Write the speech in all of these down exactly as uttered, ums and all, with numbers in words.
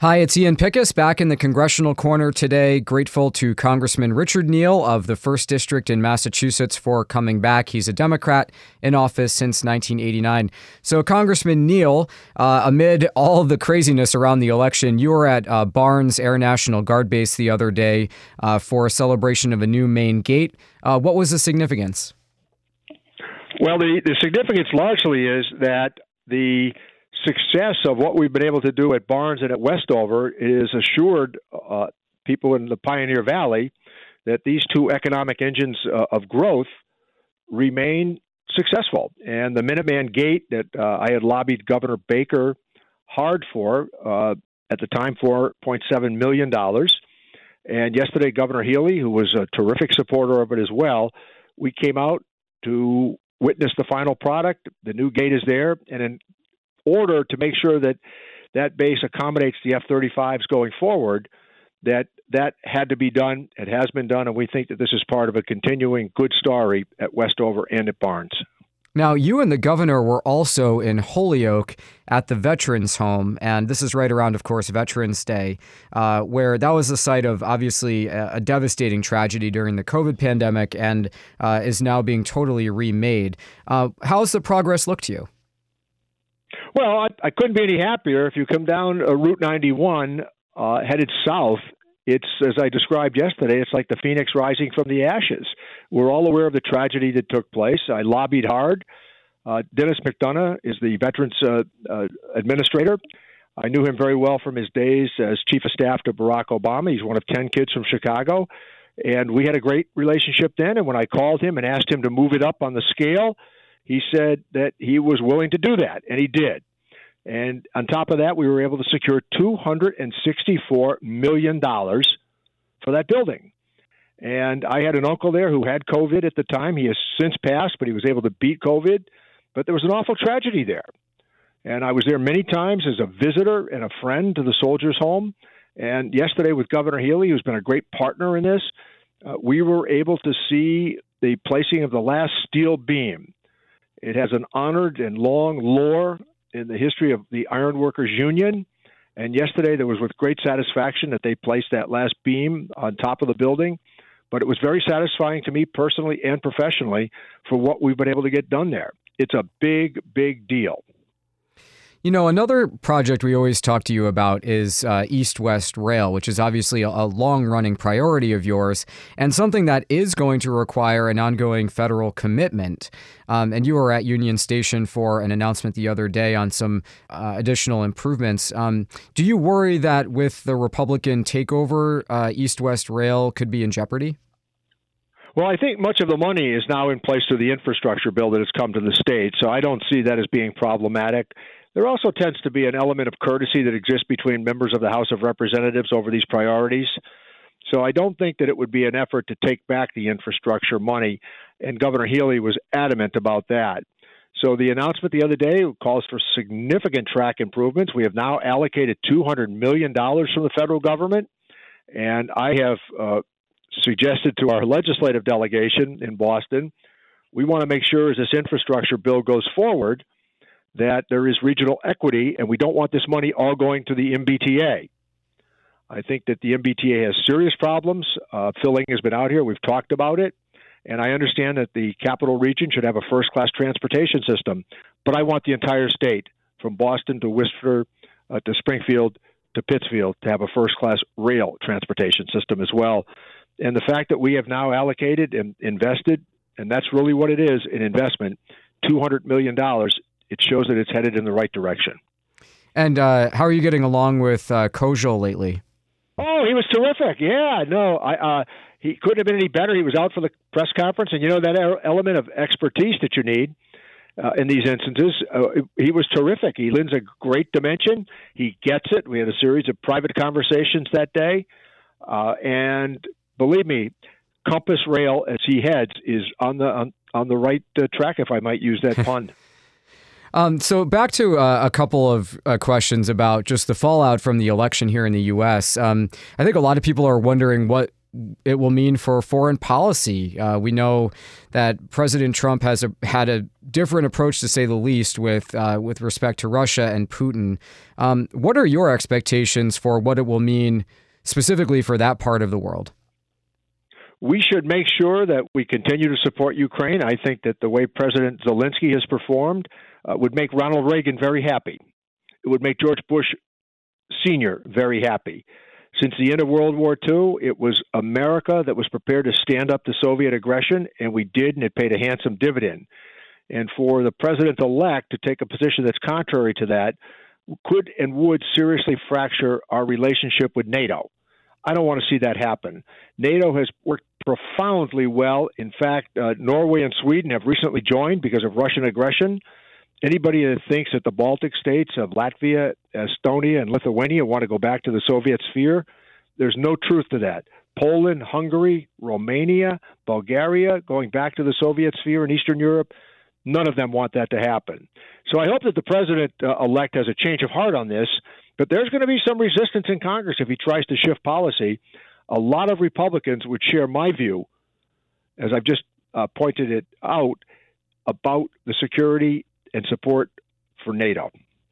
Hi, it's Ian Pickus back in the Congressional Corner today. Grateful to Congressman Richard Neal of the first District in Massachusetts for coming back. He's a Democrat in office since nineteen eighty-nine. So, Congressman Neal, uh, amid all the craziness around the election, you were at uh, Barnes Air National Guard Base the other day uh, for a celebration of a new main gate. Uh, what was the significance? Well, the, the significance largely is that the success of what we've been able to do at Barnes and at Westover is assured uh, people in the Pioneer Valley that these two economic engines uh, of growth remain successful. And the Minuteman Gate that uh, I had lobbied Governor Baker hard for, uh, at the time, four point seven million dollars. And yesterday, Governor Healy, who was a terrific supporter of it as well, we came out to witness the final product. The new gate is there, and in order to make sure that that base accommodates the F thirty-fives going forward, that that had to be done. It has been done, and we think that this is part of a continuing good story at Westover and at Barnes. Now, you and the governor were also in Holyoke at the Veterans Home, and this is right around, of course, Veterans Day, uh, where that was the site of, obviously, a, a devastating tragedy during the COVID pandemic and uh, is now being totally remade. Uh, how's the progress look to you? Well, I, I couldn't be any happier. If you come down uh, Route ninety-one, uh, headed south, it's, as I described yesterday, it's like the phoenix rising from the ashes. We're all aware of the tragedy that took place. I lobbied hard. Uh, Dennis McDonough is the Veterans uh, uh, Administrator. I knew him very well from his days as Chief of Staff to Barack Obama. He's one of ten kids from Chicago. And we had a great relationship then. And when I called him and asked him to move it up on the scale, he said that he was willing to do that, and he did. And on top of that, we were able to secure two hundred sixty-four million dollars for that building. And I had an uncle there who had COVID at the time. He has since passed, but he was able to beat COVID. But there was an awful tragedy there. And I was there many times as a visitor and a friend to the Soldiers' Home. And yesterday with Governor Healy, who's been a great partner in this, uh, we were able to see the placing of the last steel beam. It has an honored and long lore in the history of the Ironworkers Union. And yesterday there was with great satisfaction that they placed that last beam on top of the building. But it was very satisfying to me personally and professionally for what we've been able to get done there. It's a big, big deal. You know, another project we always talk to you about is uh, East-West Rail, which is obviously a, a long-running priority of yours and something that is going to require an ongoing federal commitment. Um, and you were at Union Station for an announcement the other day on some uh, additional improvements. Um, do you worry that with the Republican takeover, uh, East-West Rail could be in jeopardy? Well, I think much of the money is now in place through the infrastructure bill that has come to the state, so I don't see that as being problematic. There also tends to be an element of courtesy that exists between members of the House of Representatives over these priorities. So I don't think that it would be an effort to take back the infrastructure money, and Governor Healy was adamant about that. So the announcement the other day calls for significant track improvements. We have now allocated two hundred million dollars from the federal government, and I have uh, suggested to our legislative delegation in Boston, we want to make sure as this infrastructure bill goes forward that there is regional equity, and we don't want this money all going to the M B T A. I think that the M B T A has serious problems. Uh, filling has been out here. We've talked about it. And I understand that the capital region should have a first-class transportation system. But I want the entire state, from Boston to Worcester uh, to Springfield to Pittsfield, to have a first-class rail transportation system as well. And the fact that we have now allocated and invested, and that's really what it is, an investment, two hundred million dollars, it shows that it's headed in the right direction. And uh, how are you getting along with uh, Kojal lately? Oh, he was terrific. Yeah, no, I, uh, he couldn't have been any better. He was out for the press conference, and you know that element of expertise that you need uh, in these instances, uh, he was terrific. He lends a great dimension. He gets it. We had a series of private conversations that day, uh, and believe me, Compass Rail, as he heads, is on the on, on the right uh, track, if I might use that pun. Um, so back to uh, a couple of uh, questions about just the fallout from the election here in the U S. Um, I think a lot of people are wondering what it will mean for foreign policy. Uh, we know that President Trump has a, had a different approach, to say the least, with uh, with respect to Russia and Putin. Um, what are your expectations for what it will mean specifically for that part of the world? We should make sure that we continue to support Ukraine. I think that the way President Zelensky has performed uh, would make Ronald Reagan very happy. It would make George Bush Senior very happy. Since the end of World War Two, it was America that was prepared to stand up to Soviet aggression, and we did, and it paid a handsome dividend. And for the president-elect to take a position that's contrary to that could and would seriously fracture our relationship with NATO. I don't want to see that happen. NATO has worked profoundly well. In fact, uh, Norway and Sweden have recently joined because of Russian aggression. Anybody that thinks that the Baltic states of Latvia, Estonia, and Lithuania want to go back to the Soviet sphere, there's no truth to that. Poland, Hungary, Romania, Bulgaria, going back to the Soviet sphere in Eastern Europe, none of them want that to happen. So I hope that the president-elect has a change of heart on this, but there's going to be some resistance in Congress if he tries to shift policy. A lot of Republicans would share my view, as I've just uh, pointed it out, about the security and support for NATO.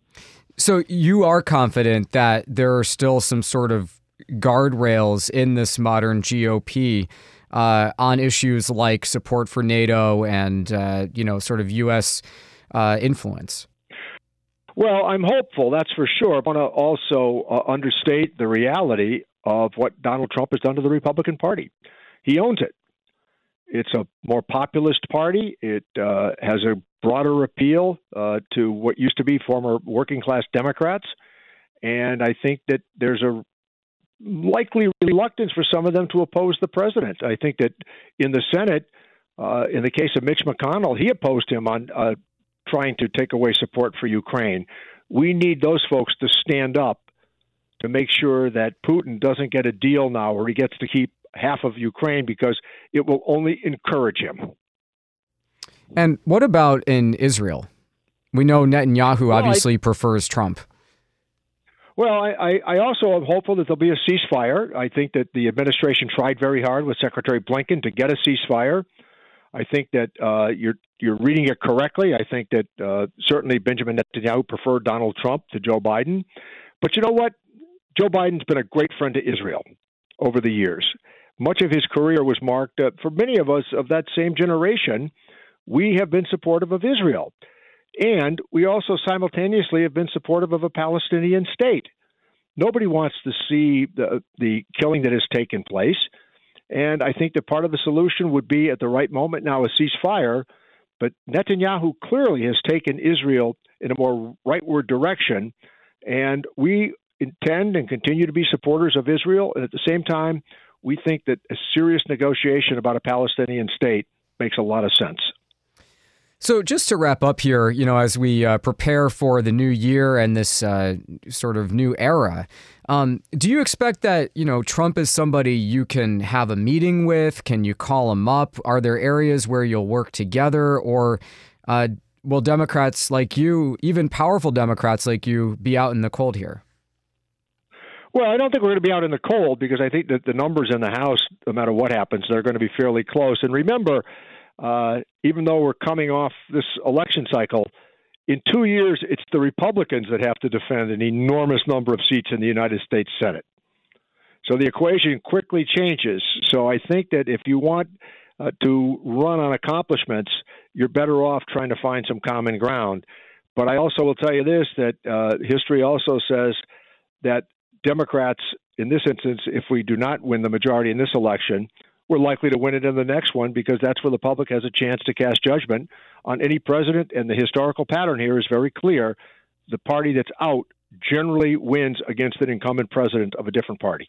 So you are confident that there are still some sort of guardrails in this modern G O P uh, on issues like support for NATO and, uh, you know, sort of U S uh, influence? Well, I'm hopeful, that's for sure. I want to also uh, understate the reality of what Donald Trump has done to the Republican Party. He owns it. It's a more populist party. It uh, has a broader appeal uh, to what used to be former working-class Democrats. And I think that there's a likely reluctance for some of them to oppose the president. I think that in the Senate, uh, in the case of Mitch McConnell, he opposed him on uh, trying to take away support for Ukraine. We need those folks to stand up to make sure that Putin doesn't get a deal now where he gets to keep half of Ukraine, because it will only encourage him. And what about in Israel? We know Netanyahu well, obviously I, prefers Trump. Well, I, I also am hopeful that there'll be a ceasefire. I think that the administration tried very hard with Secretary Blinken to get a ceasefire. I think that uh, you're you're reading it correctly. I think that uh, certainly Benjamin Netanyahu preferred Donald Trump to Joe Biden. But you know what? Joe Biden's been a great friend to Israel over the years. Much of his career was marked, uh, for many of us of that same generation, we have been supportive of Israel. And we also simultaneously have been supportive of a Palestinian state. Nobody wants to see the, the killing that has taken place. And I think that part of the solution would be, at the right moment now, a ceasefire. But Netanyahu clearly has taken Israel in a more rightward direction. And we intend and continue to be supporters of Israel. And at the same time, we think that a serious negotiation about a Palestinian state makes a lot of sense. So just to wrap up here, you know, as we uh, prepare for the new year and this uh, sort of new era, um, do you expect that, you know, Trump is somebody you can have a meeting with? Can you call him up? Are there areas where you'll work together? Or uh, will Democrats like you, even powerful Democrats like you, be out in the cold here? Well, I don't think we're going to be out in the cold, because I think that the numbers in the House, no matter what happens, they're going to be fairly close. And remember, uh, even though we're coming off this election cycle, in two years, it's the Republicans that have to defend an enormous number of seats in the United States Senate. So the equation quickly changes. So I think that if you want uh, to run on accomplishments, you're better off trying to find some common ground. But I also will tell you this, that uh, history also says that Democrats, in this instance, if we do not win the majority in this election, we're likely to win it in the next one, because that's where the public has a chance to cast judgment on any president. And the historical pattern here is very clear. The party that's out generally wins against an incumbent president of a different party.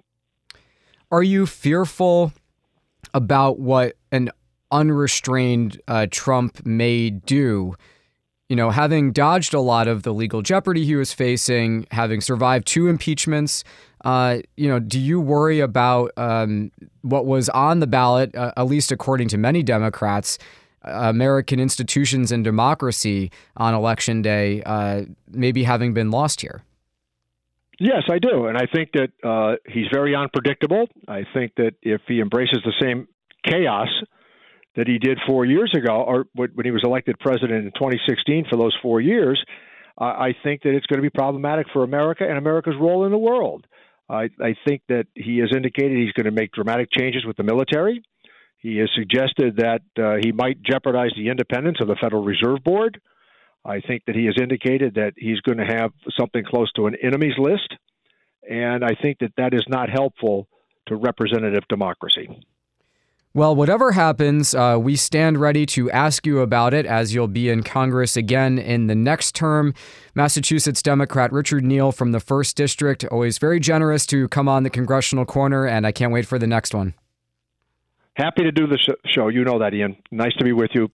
Are you fearful about what an unrestrained uh, Trump may do? You know, having dodged a lot of the legal jeopardy he was facing, having survived two impeachments, uh, you know, do you worry about um, what was on the ballot, uh, at least according to many Democrats, uh, American institutions and democracy on Election Day, uh, maybe having been lost here? Yes, I do. And I think that uh, he's very unpredictable. I think that if he embraces the same chaos that he did four years ago, or when he was elected president in twenty sixteen for those four years, uh, I think that it's going to be problematic for America and America's role in the world. I, I think that he has indicated he's going to make dramatic changes with the military. He has suggested that uh, he might jeopardize the independence of the Federal Reserve Board. I think that he has indicated that he's going to have something close to an enemies list. And I think that that is not helpful to representative democracy. Well, whatever happens, uh, we stand ready to ask you about it, as you'll be in Congress again in the next term. Massachusetts Democrat Richard Neal from the first District, always very generous to come on the Congressional Corner, and I can't wait for the next one. Happy to do the show. You know that, Ian. Nice to be with you.